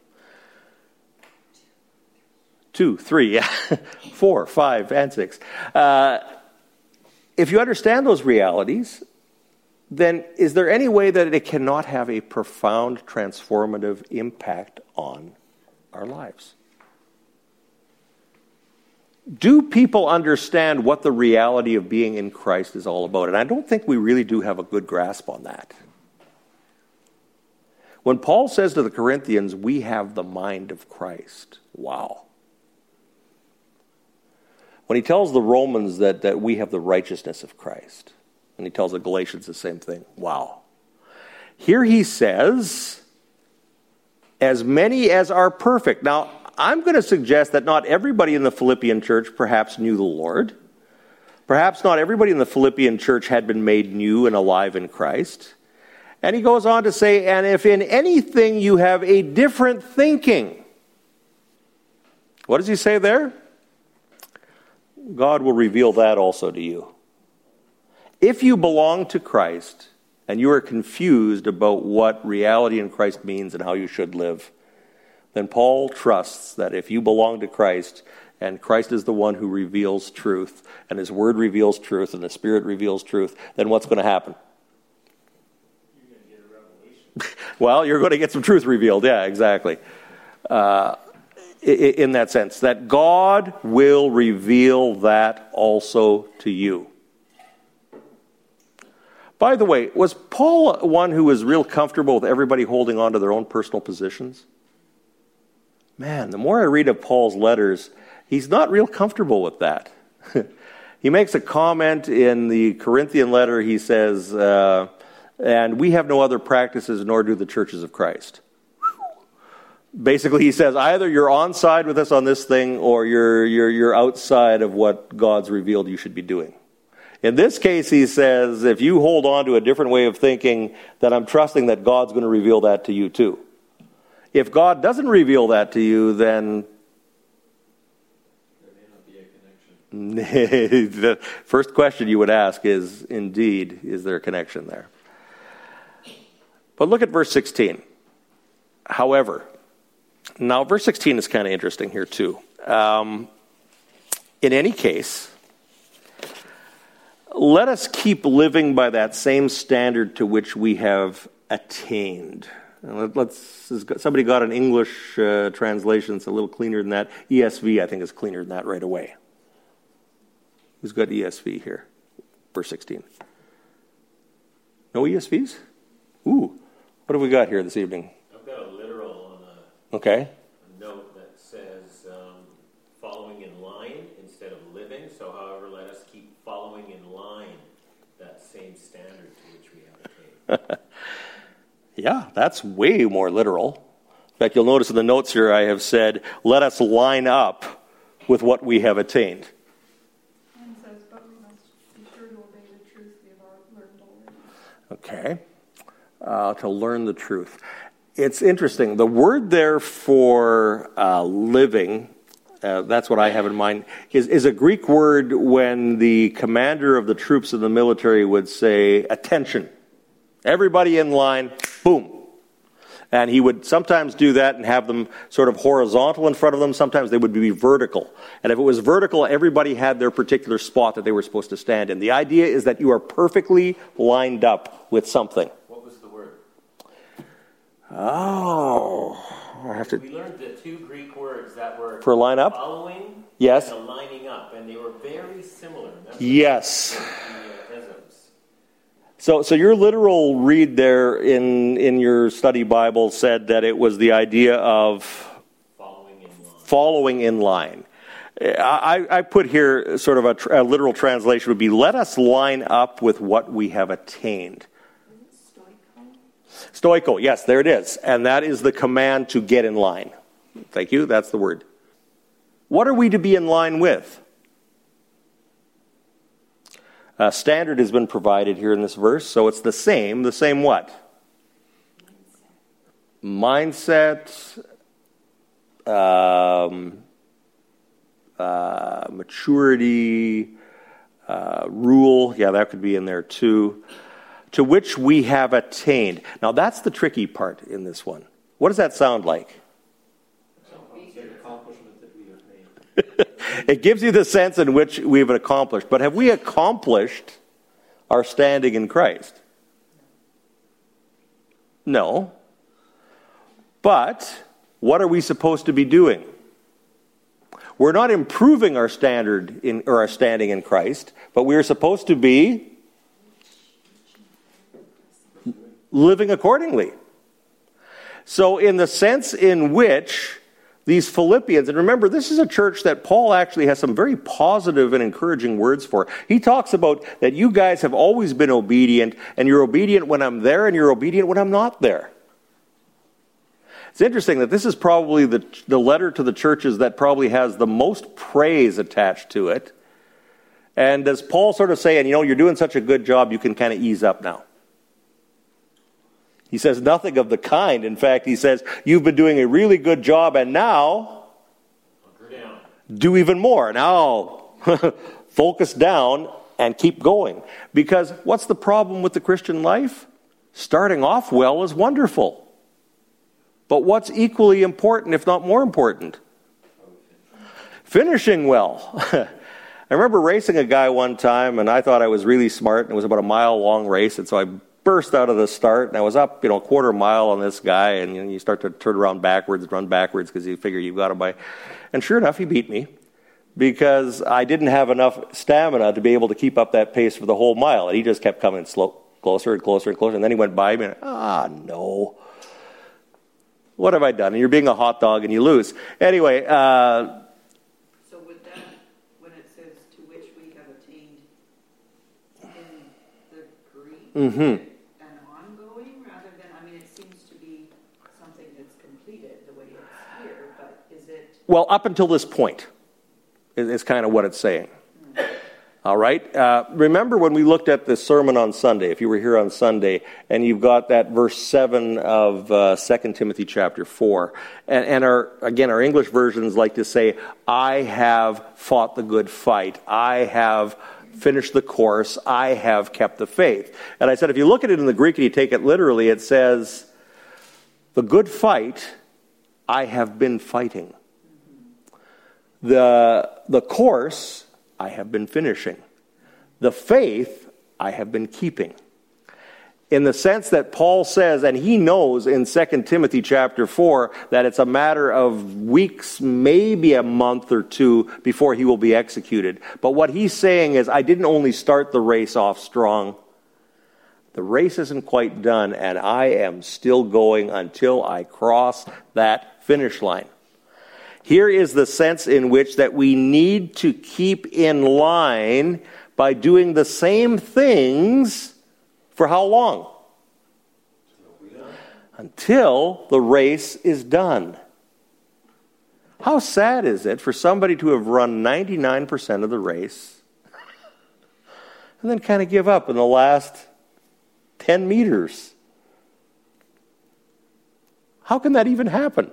Two, three, yeah, four, five, and six. Uh, if you understand those realities, then is there any way that it cannot have a profound transformative impact on our lives? Do people understand what the reality of being in Christ is all about? And I don't think we really do have a good grasp on that. When Paul says to the Corinthians, we have the mind of Christ. Wow. When he tells the Romans that, that we have the righteousness of Christ, and he tells the Galatians the same thing. Wow. Here he says, as many as are perfect. Now, I'm going to suggest that not everybody in the Philippian church perhaps knew the Lord. Perhaps not everybody in the Philippian church had been made new and alive in Christ. And he goes on to say, and if in anything you have a different thinking. What does he say there? God will reveal that also to you. If you belong to Christ and you are confused about what reality in Christ means and how you should live, then Paul trusts that if you belong to Christ and Christ is the one who reveals truth and his word reveals truth and the Spirit reveals truth, then what's going to happen? You're going to get a revelation. Well, you're going to get some truth revealed. Yeah, exactly. Uh, in that sense, that God will reveal that also to you. By the way, was Paul one who was real comfortable with everybody holding on to their own personal positions? Man, the more I read of Paul's letters, he's not real comfortable with that. He makes a comment in the Corinthian letter, he says, uh, and we have no other practices, nor do the churches of Christ. Basically, he says, either you're on side with us on this thing, or you're, you're, you're outside of what God's revealed you should be doing. In this case, he says, if you hold on to a different way of thinking, then I'm trusting that God's going to reveal that to you too. If God doesn't reveal that to you, then there may not be a connection. The first question you would ask is, indeed, is there a connection there? But look at verse sixteen. However, now verse sixteen is kind of interesting here too. Um, in any case, let us keep living by that same standard to which we have attained. Let's. Somebody got an English uh, translation that's a little cleaner than that. E S V, I think, is cleaner than that right away. Who's got E S V here? Verse sixteen. No E S Vs? Ooh. What have we got here this evening? I've got a literal on a, Okay. a note that says um, following in line instead of living. So, however, let us keep following in line that same standard to which we have attained. Yeah, that's way more literal. In fact, you'll notice in the notes here I have said, let us line up with what we have attained. And says, but we must be sure to obey the truth we have learned already. Okay. Uh, to learn the truth. It's interesting. The word there for uh, living, uh, that's what I have in mind, is, is a Greek word when the commander of the troops in the military would say, attention. Everybody in line, boom. And he would sometimes do that and have them sort of horizontal in front of them. Sometimes they would be vertical. And if it was vertical, everybody had their particular spot that they were supposed to stand in. The idea is that you are perfectly lined up with something. What was the word? Oh, I have to. We learned the two Greek words that were For line up? following Yes. and lining up, and they were very similar. That's Yes. the, uh, isms. So, so your literal read there in in your study Bible said that it was the idea of Following in line. following in line. I, I put here sort of a, tr- a literal translation would be, let us line up with what we have attained. Stoico, yes, there it is. And that is the command to get in line. Thank you, that's the word. What are we to be in line with? A standard has been provided here in this verse, so it's the same. The same what? Mindset, um, uh, maturity, uh, rule. Yeah, that could be in there too. To which we have attained. Now, that's the tricky part in this one. What does that sound like? Accomplishment that we have made. It gives you the sense in which we've accomplished. But have we accomplished our standing in Christ? No. But what are we supposed to be doing? We're not improving our standard in, or our standing in Christ, but we are supposed to be living accordingly. So in the sense in which these Philippians, and remember, this is a church that Paul actually has some very positive and encouraging words for. He talks about that you guys have always been obedient, and you're obedient when I'm there, and you're obedient when I'm not there. It's interesting that this is probably the, the letter to the churches that probably has the most praise attached to it. And does Paul sort of say, and you know, you're doing such a good job, you can kind of ease up now? He says nothing of the kind. In fact, he says, you've been doing a really good job, and now do even more. Now focus down and keep going. Because what's the problem with the Christian life? Starting off well is wonderful. But what's equally important, if not more important? Finishing well. I remember racing a guy one time, and I thought I was really smart, and it was about a mile-long race, and so I burst out of the start, and I was up, you know, a quarter mile on this guy, and you know, you start to turn around backwards, run backwards, because you figure you've got him by. And sure enough, he beat me, because I didn't have enough stamina to be able to keep up that pace for the whole mile, and he just kept coming slow, closer and closer and closer, and then he went by me, and ah, no. What have I done? And you're being a hot dog, and you lose. Anyway, uh... So with that, when it says to which we have attained in the Greek, mm-hmm. Well, up until this point is kind of what it's saying. All right? Uh, remember when we looked at the sermon on Sunday, if you were here on Sunday, and you've got that verse seven of uh, Second Timothy chapter four. And, and our again, our English versions like to say, I have fought the good fight. I have finished the course. I have kept the faith. And I said, if you look at it in the Greek and you take it literally, it says, the good fight I have been fighting. The, the course, I have been finishing. The faith, I have been keeping. In the sense that Paul says, and he knows in Second Timothy chapter four, that it's a matter of weeks, maybe a month or two, before he will be executed. But what he's saying is, I didn't only start the race off strong. The race isn't quite done, and I am still going until I cross that finish line. Here is the sense in which that we need to keep in line by doing the same things for how long? Until the race is done. How sad is it for somebody to have run ninety-nine percent of the race and then kind of give up in the last ten meters? How can that even happen?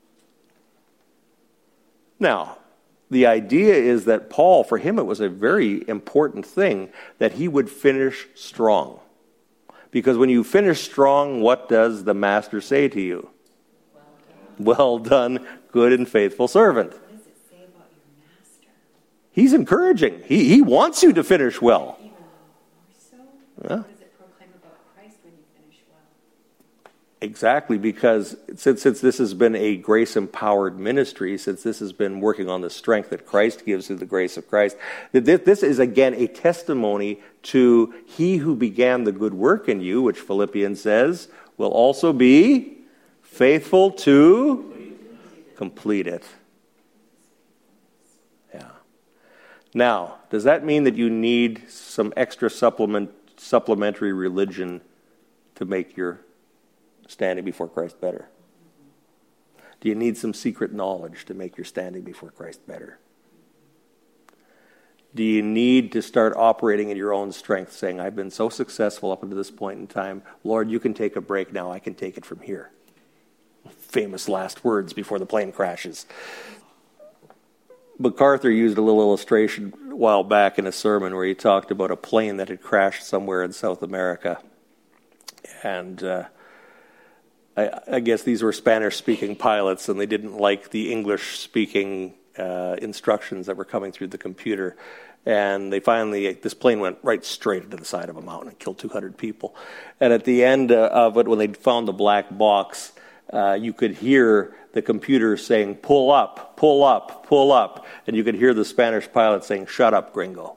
Now, the idea is that Paul, for him, it was a very important thing that he would finish strong. Because when you finish strong, what does the master say to you? Well done, well done good and faithful servant. What does it say about your master? He's encouraging. He, he wants you to finish well. Even more so? Yeah. What does it proclaim about Christ when you finish well? Exactly, because since, since this has been a grace-empowered ministry, since this has been working on the strength that Christ gives through the grace of Christ, this, this is again a testimony to he who began the good work in you, which Philippians says, will also be faithful to complete it. Yeah. Now, does that mean that you need some extra supplement, supplementary religion to make your standing before Christ better? Do you need some secret knowledge to make your standing before Christ better? Do you need to start operating in your own strength, saying, I've been so successful up until this point in time, Lord, you can take a break now, I can take it from here. Famous last words before the plane crashes. MacArthur used a little illustration a while back in a sermon where he talked about a plane that had crashed somewhere in South America. And uh, I, I guess these were Spanish-speaking pilots, and they didn't like the English-speaking uh, instructions that were coming through the computer. And they finally, this plane went right straight into the side of a mountain and killed two hundred people. And at the end uh, of it, when they found the black box, uh, you could hear the computer saying, pull up, pull up, pull up. And you could hear the Spanish pilot saying, shut up, gringo.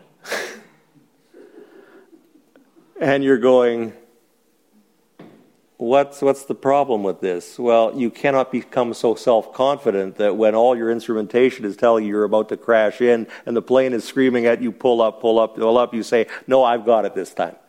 And you're going, What's what's the problem with this? Well, you cannot become so self-confident that when all your instrumentation is telling you you're about to crash in and the plane is screaming at you, pull up, pull up, pull up, you say, no, I've got it this time.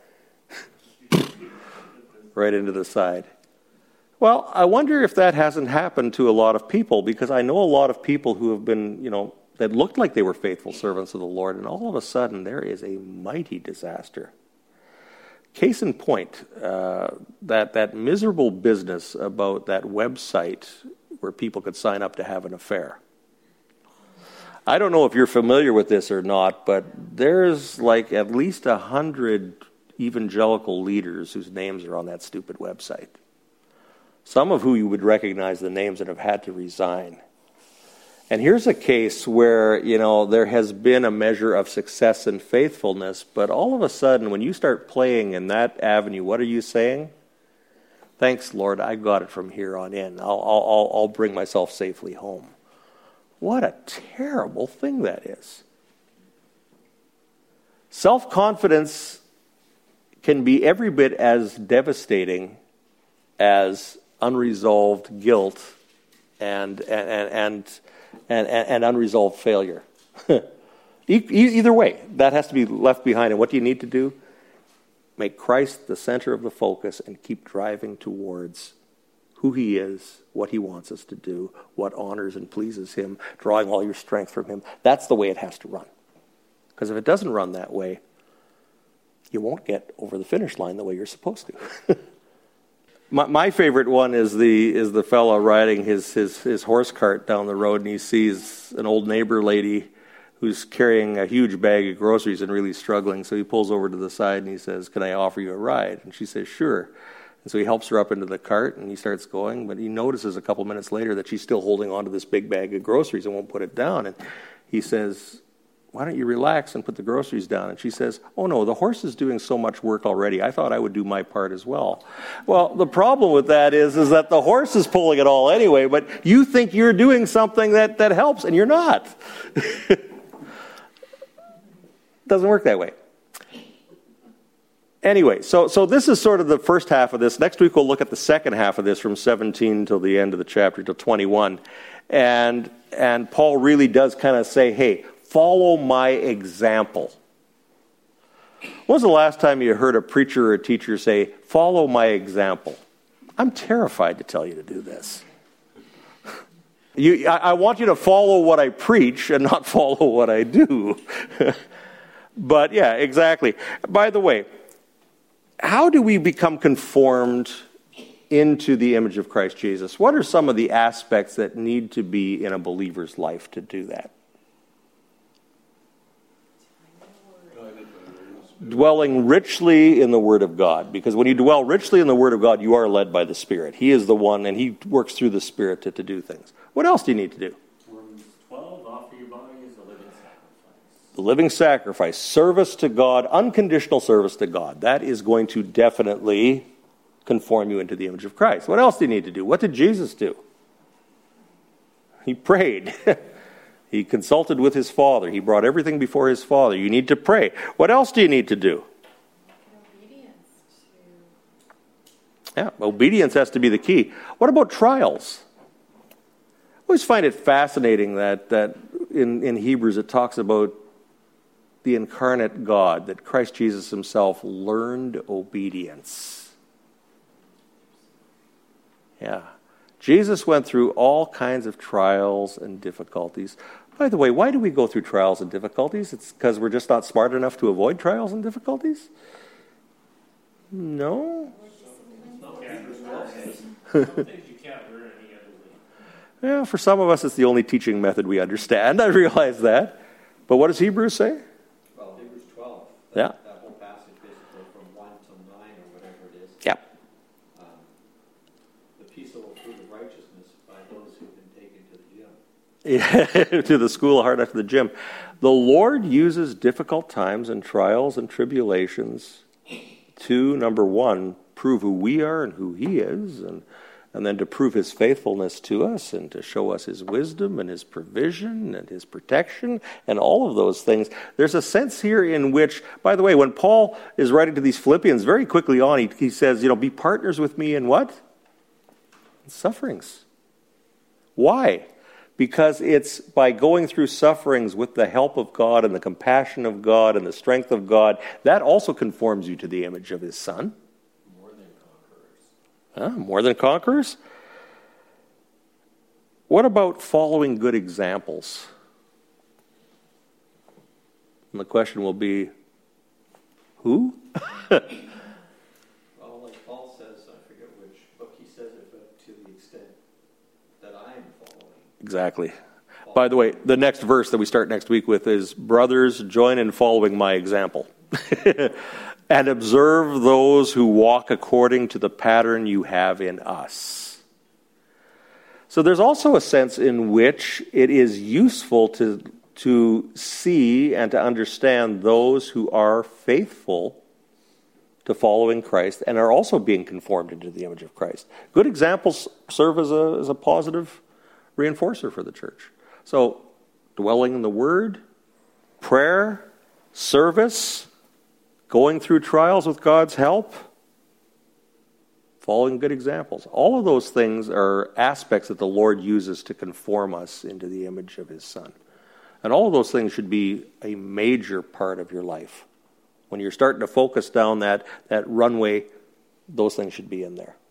Right into the side. Well, I wonder if that hasn't happened to a lot of people, because I know a lot of people who have been, you know, that looked like they were faithful servants of the Lord, and all of a sudden there is a mighty disaster. Case in point, uh, that, that miserable business about that website where people could sign up to have an affair. I don't know if you're familiar with this or not, but there's like at least a hundred evangelical leaders whose names are on that stupid website. Some of who you would recognize the names and have had to resign. And here's a case where, you know, there has been a measure of success and faithfulness, but all of a sudden, when you start playing in that avenue, what are you saying? Thanks, Lord, I got it from here on in. I'll, I'll, I'll bring myself safely home. What a terrible thing that is. Self-confidence can be every bit as devastating as unresolved guilt and and and and, and, and unresolved failure. e- either way, that has to be left behind. And what do you need to do? Make Christ the center of the focus and keep driving towards who he is, what he wants us to do, what honors and pleases him, drawing all your strength from him. That's the way it has to run. Because if it doesn't run that way, you won't get over the finish line the way you're supposed to. My, my favorite one is the is the fellow riding his, his, his horse cart down the road, and he sees an old neighbor lady who's carrying a huge bag of groceries and really struggling. So he pulls over to the side and he says, "Can I offer you a ride?" And she says, "Sure." And so he helps her up into the cart and he starts going, but he notices a couple minutes later that she's still holding on to this big bag of groceries and won't put it down. And he says, "Why don't you relax and put the groceries down?" And she says, "Oh no, the horse is doing so much work already. I thought I would do my part as well." Well, the problem with that is, is that the horse is pulling it all anyway, but you think you're doing something that, that helps, and you're not. Doesn't work that way. Anyway, so so this is sort of the first half of this. Next week we'll look at the second half of this from seventeen till the end of the chapter, till twenty-one. And and Paul really does kind of say, hey, follow my example. When was the last time you heard a preacher or a teacher say, follow my example? I'm terrified to tell you to do this. You, I, I want you to follow what I preach and not follow what I do. But yeah, exactly. By the way, how do we become conformed into the image of Christ Jesus? What are some of the aspects that need to be in a believer's life to do that? Dwelling richly in the Word of God. Because when you dwell richly in the Word of God, you are led by the Spirit. He is the one, and He works through the Spirit to, to do things. What else do you need to do? Romans twelve, offer your body as a living sacrifice. The living sacrifice, service to God, unconditional service to God. That is going to definitely conform you into the image of Christ. What else do you need to do? What did Jesus do? He prayed. He consulted with his Father. He brought everything before his Father. You need to pray. What else do you need to do? Obedience to... Yeah, obedience has to be the key. What about trials? I always find it fascinating that, that in, in Hebrews it talks about the incarnate God, that Christ Jesus himself learned obedience. Yeah. Jesus went through all kinds of trials and difficulties. By the way, why do we go through trials and difficulties? It's because we're just not smart enough to avoid trials and difficulties? No? Some things you can't learn any other way. Yeah, for some of us it's the only teaching method we understand. I realize that. But what does Hebrews say? Well, Hebrews twelve. Yeah. That, that whole passage basically from one till nine or whatever it is. Yeah. Um, the peaceable fruit of righteousness by those who've been taken to the gym. Yeah, to the school hard after the gym. The Lord uses difficult times and trials and tribulations to, number one, prove who we are and who he is, and and then to prove his faithfulness to us and to show us his wisdom and his provision and his protection and all of those things. There's a sense here in which, by the way, when Paul is writing to these Philippians, very quickly on, he, he says, you know, be partners with me in what? In sufferings. Why? Because it's by going through sufferings with the help of God and the compassion of God and the strength of God, that also conforms you to the image of his Son. More than conquerors. Huh? More than conquerors? What about following good examples? And the question will be, who? Well, like Paul says, I forget which book he says it, but to the extent that I am following. Exactly. By the way, the next verse that we start next week with is, brothers, join in following my example. And observe those who walk according to the pattern you have in us. So there's also a sense in which it is useful to, to see and to understand those who are faithful to following Christ and are also being conformed into the image of Christ. Good examples serve as a, as a positive reinforcer for the church. So, dwelling in the Word, prayer, service, going through trials with God's help, following good examples. All of those things are aspects that the Lord uses to conform us into the image of his Son. And all of those things should be a major part of your life. When you're starting to focus down that, that runway, those things should be in there.